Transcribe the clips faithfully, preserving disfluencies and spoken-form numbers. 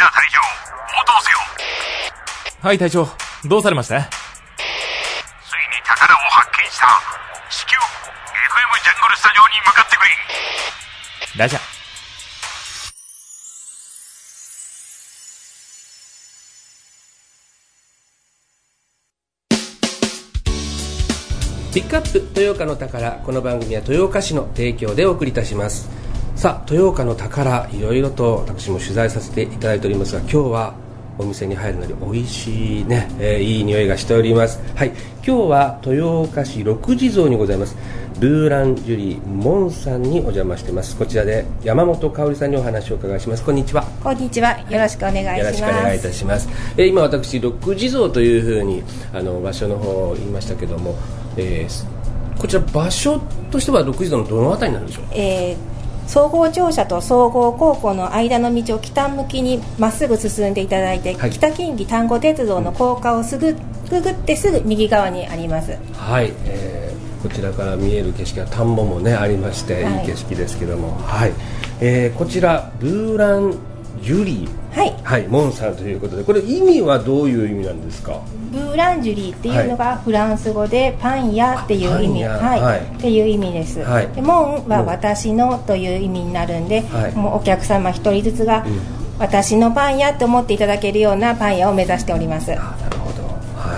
や隊長、応答せよ。 はい隊長、どうされました？ ついに宝を発見した。至急 エフエム ジャングルスタジオに向かってくれ。 ラジャー。 ピックアップ豊岡の宝。この番組は豊岡市の提供でお送りいたします。さあ、豊岡の宝、いろいろと私も取材させていただいておりますが、今日はお店に入るのに美味しいね、えー、いい匂いがしております。はい、今日は豊岡市六地蔵にございますルーランジュリーモンさんにお邪魔しています。こちらで山本香織さんにお話を伺いします。こんにちは。 こんにちは、よろしくお願いします。 よろしくお願いいたします。えー、今私六地蔵というふうにあの場所の方を言いましたけども、えー、こちら場所としては六地蔵のどのあたりになるんでしょう？ えー総合庁舎と総合高校の間の道を北向きにまっすぐ進んでいただいて、はい、北近畿丹後鉄道の高架をすぐくぐってすぐ右側にあります。 はい、えー、こちらから見える景色は田んぼもねありまして、はい、いい景色ですけども、はい、えー、こちらルーランジュリー、 はいはい、モンさんということで、これ意味はどういう意味なんですか？ ブーランジュリーっていうのがフランス語でパン屋っていう意味、はいはい、っていう意味です、はい、でモンは私のという意味になるんで、はい、もうお客様一人ずつが、うん、私のパン屋と思っていただけるようなパン屋を目指しております。 あ、なるほど、はい、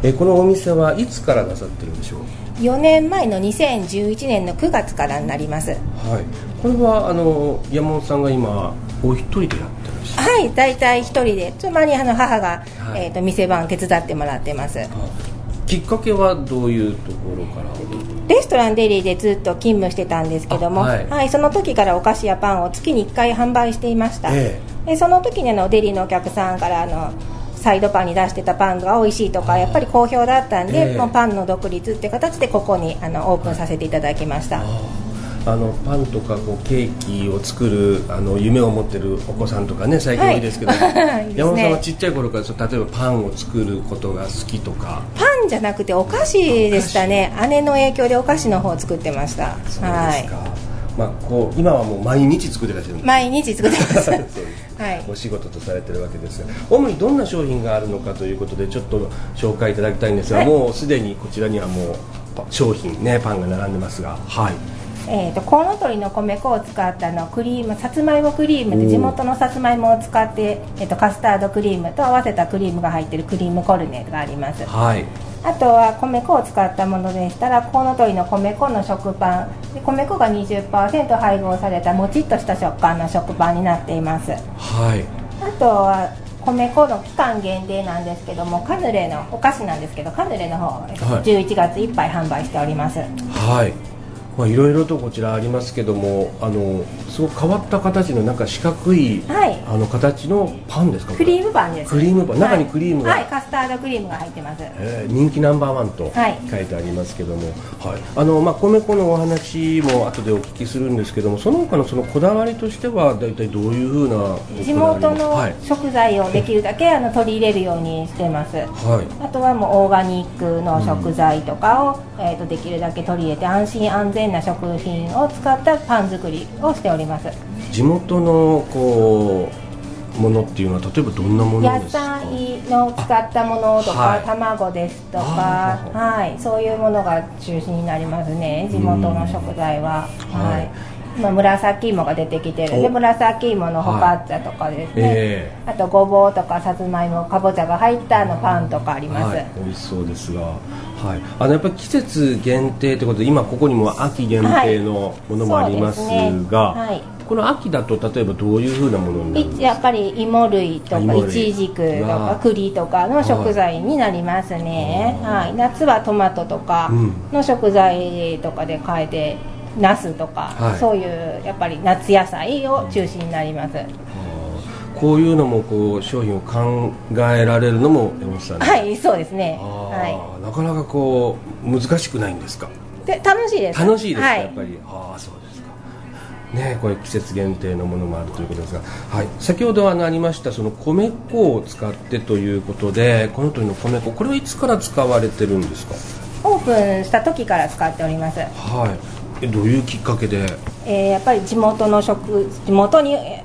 えこのお店はいつからなさってるんでしょう？ よねんまえのにせんじゅういちねんのくがつからになります。はい、 これはあの山本さんが今お一人でやってるんですか？ はい、大体一人で、たまにあの母が、はい、えー、と店番手伝ってもらってます。はあ、きっかけはどういうところから？ レストランデリーでずっと勤務してたんですけども、はいはい、その時からお菓子やパンを月にいっかい販売していました。えー、でその時にあのデリーのお客さんからあのサイドパンに出してたパンが美味しいとかやっぱり好評だったんで、えー、もうパンの独立って形でここにあのオープンさせていただきました。はい、 あのパンとかこうケーキを作るあの夢を持ってるお子さんとかね最近多いですけど、はい、いいですね、山本さんはちっちゃい頃からそ例えばパンを作ることが好きとか？ パンじゃなくてお菓子でしたね。姉の影響でお菓子の方を作ってました。 そうですか。はい、まあ、こう今はもう毎日作ってらっしゃるんです。 毎日作ってますそうです、 はい、お仕事とされてるわけですが、主にどんな商品があるのかということでちょっと紹介いただきたいんですが、はい、もうすでにこちらにはもう商品ねパンが並んでますが、はい、 えー、とコウノトリの米粉を使ったのクリーム、さつまいもクリームで地元のさつまいもを使って、えー、とカスタードクリームと合わせたクリームが入っているクリームコルネがあります。はい、あとは米粉を使ったものでしたらコウノトリの米粉の食パンで、米粉が にじゅっパーセント 配合されたもちっとした食感の食パンになっています。はい、あとは米粉の期間限定なんですけどもカヌレのお菓子なんですけどカヌレの方、はい、じゅういちがついっぱい販売しております。 はい、まあ、いろいろとこちらありますけども、あのすごく変わった形のなんか四角い、はい、あの形のパンですか？ クリームパンです。 クリームパン、中にクリームが、 はいはい、カスタードクリームが入ってます。 えー、人気ナンバーワンと書いてありますけども、はいはい、あのまあ、米粉のお話も後でお聞きするんですけども、その他のそのこだわりとしては大体どういうふうな地元の食材をできるだけ、はい、あの取り入れるようにしてます。はい、あとはもうオーガニックの食材とかを、うん、えー、とできるだけ取り入れて安心安全な食品を使ったパン作りをしております。 地元のこうものっていうのは例えばどんなものですか？ 野菜の使ったものとか、はい、卵ですとか、はい、そういうものが中心になりますね、地元の食材は。はい、今紫芋が出てきてるんで紫芋のホカッチャとかですね、はい、えー、あとごぼうとかさつまいもかぼちゃが入ったのパンとかあります。はい、 美味しそうですが、はい、あのやっぱり季節限定ということで今ここにも秋限定のものもありますが、はい、はい、この秋だと例えばどういうふうなものになるんですか？やっぱり芋類とかいちじくとか栗とかの食材になりますね。はい、夏はトマトとかの食材とかで変えて、ナスとか、はい、そういうやっぱり夏野菜を中心になります。 こういうのもこう商品を考えられるのも山本さんです。 はい、そうですね。はい、なかなかこう難しくないんですか？ で楽しいです。 楽しいですか、 はい、 やっぱり。ああ、そうですか。ね、これ季節限定のものもあるということですが、はい、先ほどありましたその米粉を使ってということで、この時の米粉、これはいつから使われてるんですか？ オープンした時から使っております。 はい、えどういうきっかけで？ えー、やっぱり地元の食地元に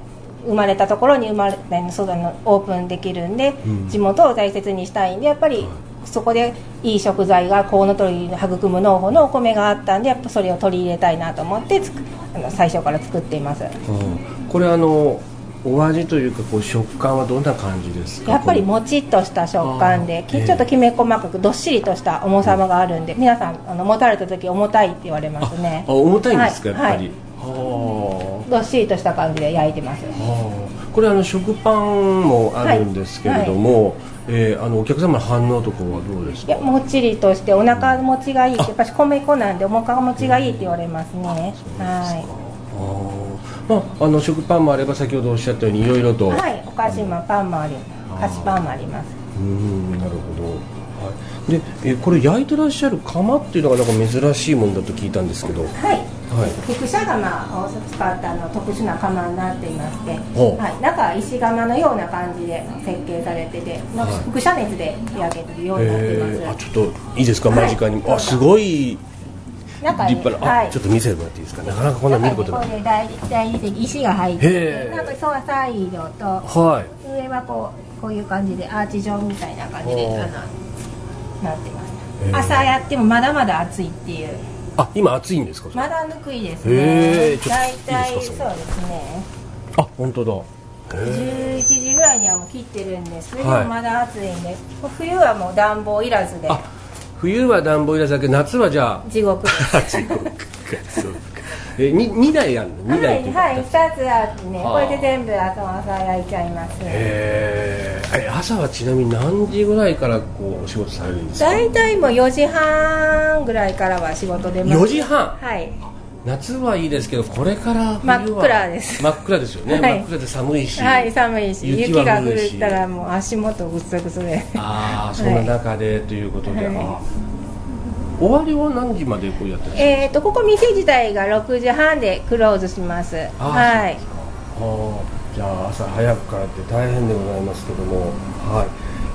生まれたところに生まれそうだのオープンできるんで、うん、地元を大切にしたいんでやっぱり、はい、そこでいい食材がコウノトリの育む農法のお米があったんでやっぱそれを取り入れたいなと思ってつくあの最初から作っています、うん、 これあのお味というかこう食感はどんな感じですか？ やっぱりもちっとした食感でちょっときめ細かくどっしりとした重さがあるんで、うん、皆さんあの持たれた時重たいって言われますね。 ああ重たいんですか、はい、やっぱり、 はい、どっしりとした感じで焼いてます。 これあの食パンもあるんですけれども、はいはい、えー、あのお客様の反応とかはどうですか？ いやもっちりとしてお腹持ちがいいってやっぱり米粉なんでお腹持ちがいいって言われますね。はい。 まあ、あの食パンもあれば先ほどおっしゃったようにいろいろと、 はい、お菓子もパンもあり菓子パンもあります。 うーん、なるほど、はい、でえこれ焼いてらっしゃる窯っていうのがなんか珍しいものだと聞いたんですけど、はい、 はい、複写窯を使ったの特殊な窯になっていまして、はい、中は石窯のような感じで設計されてて、はい、輻射熱で焼けてるようになってます。 あ、ちょっといいですか、間近に、はい、あ、すごい立派な、あ、はい、ちょっと見せてもらっていいですか。なかなかこんな見ることない。 ここで大大理石石が入ってて、なんかそうサイドと、はい、上はこうこういう感じでアーチ状みたいな感じであのなってます。朝やってもまだまだ暑いっていう。 あ、今暑いんですか？ まだぬくいですね。大体そうですね。 あ、本当だ。 じゅういちじぐらいにはもう切ってるんですけど、はい、まだ暑いんで、冬はもう暖房いらずで。 冬は暖房いらずだけど夏はじゃあ地獄地獄か。そうか。え、ににだいあるの？にだいっていうか、 はいはい、ふたつあってね、これで全部朝朝焼いちゃいます。 へえ。朝はちなみに何時ぐらいからこうお仕事されるんですか？ 大体もうよじはんぐらいからは仕事出ます。 よじはん。 はい。 夏はいいですけどこれから冬は真っ暗です。 真っ暗ですよね。はい、真っ暗で寒いし。 はい、寒いし、雪が降ったらもう足元ぐつぐつで。 ああ、そんな中で、はい、ということで。はい、終わりは何時までこうやってるんですか？ えーとここ店自体がろくじはんでクローズします。はい。 あ、じゃあ朝早くからって大変でございますけども、はい。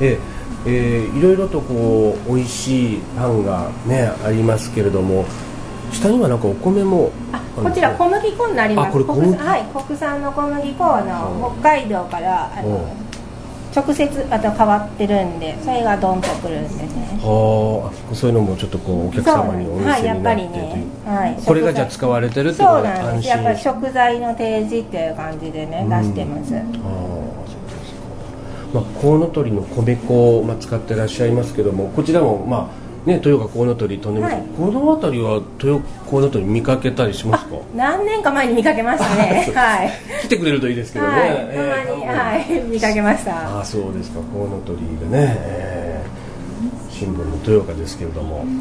ええー、いろいろとこう美味しいパンがねありますけれども、下にはなんかお米も、 あ、こちら小麦粉になります。 あ、これ小麦、 はい、国産の小麦粉の北海道からあの直接また変わってるんで、それがドンとくるんですね。 はあ、そういうのもちょっとこうお客様にお店になって、はい、やっぱりね、はい、これがじゃあ使われてるってことで安心。そうなんです。やっぱり食材の提示っていう感じでね、出してます。ああ、そうですか。まあ、コウノトリの米粉を、まあ、使ってらっしゃいますけども、こちらもまあね、豊岡コウノトリ飛んでみて、はい、この辺りは豊岡コウノトリ見かけたりしますか？何年か前に見かけましたね。はい。来てくれるといいですけどね。はい、えー、たまに、はい、見かけました。あ、そうですか。コウノトリがね、えー、シンボルの豊岡ですけれども、はい。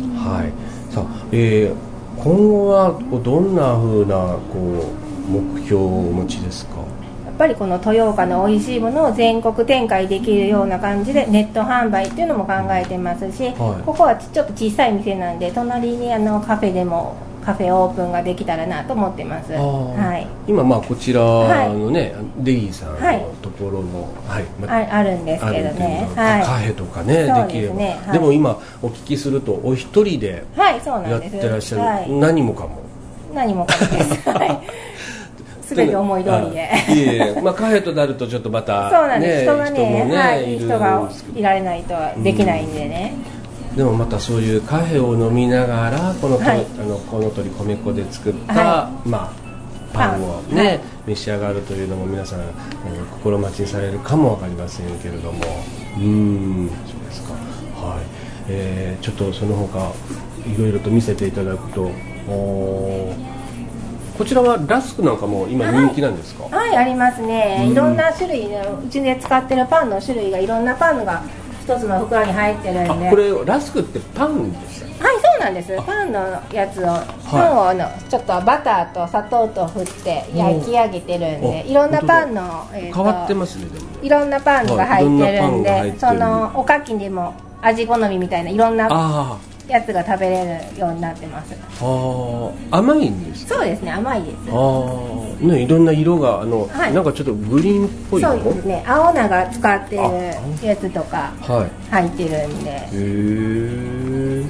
さあ、えー、今後はどんな風なこう目標をお持ちですか？やっぱりこの豊岡の美味しいものを全国展開できるような感じでネット販売っていうのも考えてますし、はい、ここはちょっと小さい店なんで隣にあのカフェでもカフェオープンができたらなと思ってます。はい、今まあこちらのね、はい、デリーさんのところも、はいはい、あ, あるんですけどね、はい、カフェとかね、できれば、ね、はい、でも今お聞きするとお一人でやってらっしゃる、はい、何もかも何もかもです。はいすべて思い通りで。いえいえ、まあカフェとなるとちょっとまた、ね、そうなんです。人がね、人もね、はい、いい人がいられないとできないんでね。うん、でもまたそういうカフェを飲みながらこの、はい、あのコウノトリ米粉で作った、はい、まあパンをね、はい、召し上がるというのも皆さん、えー、心待ちにされるかもわかりませんけれども、うーん、そうですか。はい。えー、ちょっとその他いろいろと見せていただくと。おこちらはラスクなんかも今人気なんですか？はい、はい、ありますね。いろんな種類のうちで使ってるパンの種類がいろんなパンが一つの袋に入ってるんで。これラスクってパンですか？はい、そうなんです。パンのやつを、パンをあのちょっとバターと砂糖と振って焼き上げてるんで、いろんなパンの、えー、変わってますね。でもね、いろんなパンが入ってるんで、はい、そのおかきにも味好みみたいないろんなやつが食べれるようになってます。ああ、甘いんですか？そうですね、甘いです。ああ、ね、いろんな色があの、はい、なんかちょっとグリーンっぽいの。そうですね、青菜が使ってるやつとか入ってるんで。はい、へえ。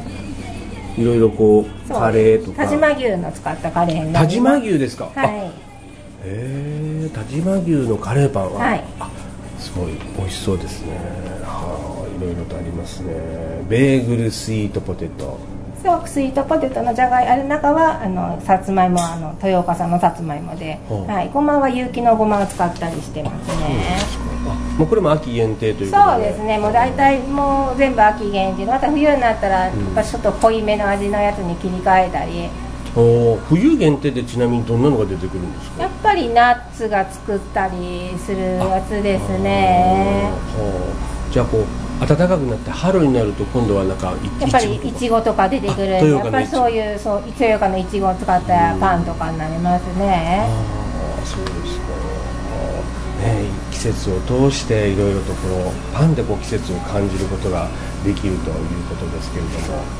いろいろこうカレーとか。但馬牛の使ったカレーになります。但馬牛ですか？はい。 へえ、但馬牛のカレーパンは、 はい、 あ、すごい美味しそうですね。はあ、いろいろとありますね。ベーグルスイートポテト、 そう、スイートポテトのじゃがいある中はあのさつまいも、あの豊岡産のさつまいもで、はい、ごまは有機のごまを使ったりしてますね。 あ、もうこれも秋限定ということで。 そうですね、もう大体もう全部秋限定で、また冬になったらやっぱちょっと濃いめの味のやつに切り替えたり、 うん、お、冬限定でちなみにどんなのが出てくるんですか？ やっぱりナッツが作ったりするやつですね。 じゃあこう暖かくなって春になると今度はなんかやっぱりいちごとか出てくるんで、やっぱりそういうそう豊岡のいちごを使ったパンとかになりますね。 ああ、そうですか。ね、季節を通していろいろとこのパンでこう季節を感じることができるということですけれども、はい、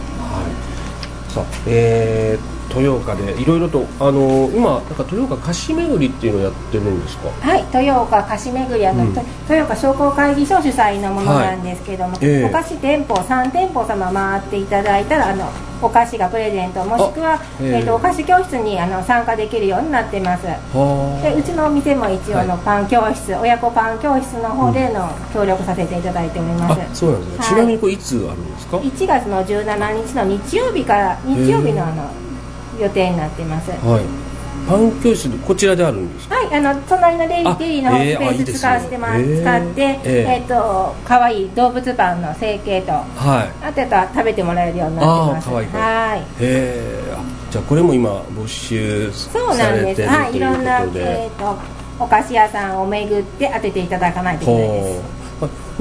さあ、えー豊岡でいろいろと、あのー、今なんか豊岡菓子巡りっていうのをやってるんですか？はい、 豊岡菓子巡り、あの、うん、豊岡商工会議所主催のものなんですけども、はい、えー、お菓子店舗さん店舗様回っていただいたら、あのお菓子がプレゼント、もしくは、えーえー、とお菓子教室にあの参加できるようになってます。で、うちのお店も一応のパン教室、はい、親子パン教室の方での協力させていただいております。 あ、そうなんですね。はい、ちなみにこれいつあるんですか？ いちがつのじゅうしちにちの日曜日から日曜日のあの予定になってます。 はい。パン教室こちらであるんですか？ はい、あの隣のデイリーのスペース使わせてます、えー、使って、えー、えーと可愛い動物パンの成形と、はい、あとは食べてもらえるようになってます。あ、可愛い。はい。 へー、じゃあこれも今募集されてるということで、そうなんです。はい、いろんな、 えーとお菓子屋さんを巡って当てていただかないといけないです。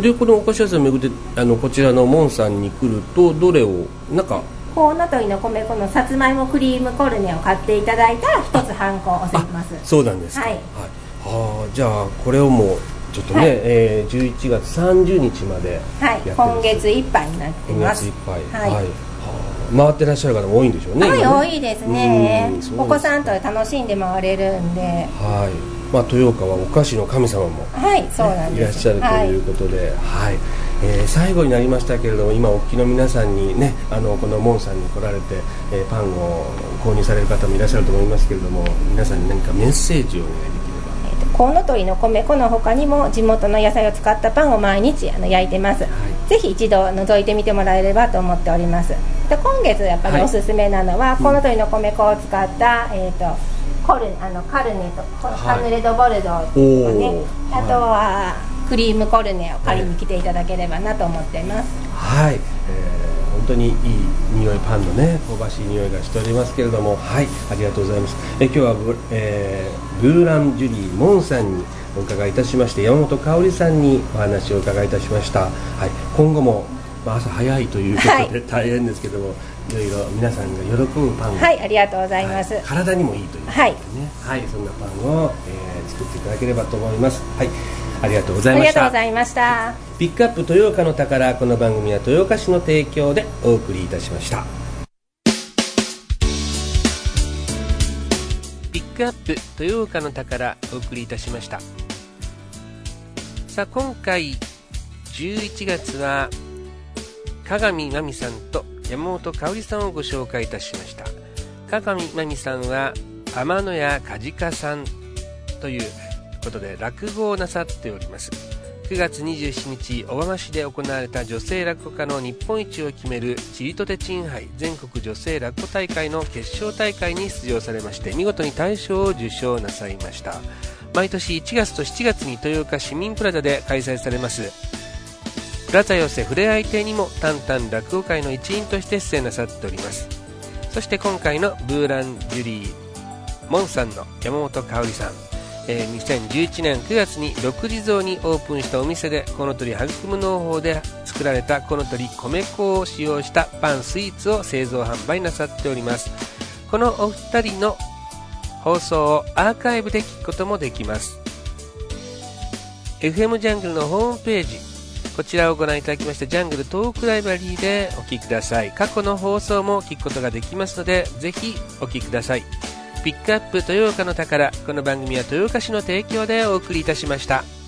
で、このお菓子屋さんを巡ってあのこちらのモンさんに来るとどれをなんかコウノトリの米粉のさつまいもクリームコルネを買っていただいたら一つハンコを押せます。 そうなんですか。はい、はい、はあ、じゃあこれをもうちょっとね、はい、えー、じゅういちがつさんじゅうにちまでやってる、はい、 今月いっぱいになってます。 今月いっぱい、はい、はい、はあ、回ってらっしゃる方も多いんでしょうね。 はい、ね、多いですね。お子さんと楽しんで回れるんで、 はい、まあ、豊岡はお菓子の神様も、 はい、そうなんです、 いらっしゃるということで、はい、はい、えー、最後になりましたけれども、今お聞きの皆さんにね、あのこのモンさんに来られて、えー、パンを購入される方もいらっしゃると思いますけれども、皆さんに何かメッセージをお願いできれば。 コウノトリの米粉の他にも地元の野菜を使ったパンを毎日あの焼いてます、はい、ぜひ一度覗いてみてもらえればと思っております。で、今月やっぱりおすすめなのは、はい、コウノトリの米粉を使った、えーとコルあのカルネとカヌレドボルドーとかね、あとはクリームコルネを借りに来ていただければなと思っています。 はい、えー、本当にいい匂い、パンのね香ばしい匂いがしておりますけれども、はい、ありがとうございます。え今日はブ、えー、ブーランジュリーモンさんにお伺いいたしまして、山本香織さんにお話をお伺いいたしました。はい、今後も、まあ、朝早いということで大変ですけども、はい、いろいろ皆さんが喜ぶパンを、 はい、ありがとうございます、 はい、体にもいいということでね、はい、はい、そんなパンを、えー、作っていただければと思います。はい、ありがとうございました。 ありがとうございました。 ピックアップ豊岡の宝、この番組は豊岡市の提供でお送りいたしました。ピックアップ豊岡の宝、お送りいたしました。さあ、今回じゅういちがつは鏡真美さんと山本香織さんをご紹介いたしました。鏡真美さんは天野屋梶賀さんということで落語をなさっております。くがつにじゅうしちにち小浜市で行われた女性落語家の日本一を決めるちりとて珍杯全国女性落語大会の決勝大会に出場されまして、見事に大賞を受賞なさいました。毎年いちがつとしちがつに豊岡市民プラザで開催されますプラザ寄せふれあい亭にもタンタン落語会の一員として出演なさっております。そして今回のブーランジュリーモンさんの山本香織さん、えー、にせんじゅういちねんくがつに六地蔵にオープンしたお店でコウノトリ育む農法で作られたコウノトリ米粉を使用したパンスイーツを製造販売なさっております。このお二人の放送をアーカイブで聞くこともできます。 エフエム ジャングルのホームページ、こちらをご覧いただきまして、ジャングルトークライブラリーでお聞きください。過去の放送も聞くことができますので、ぜひお聞きください。ピックアップ豊岡の宝、この番組は豊岡市の提供でお送りいたしました。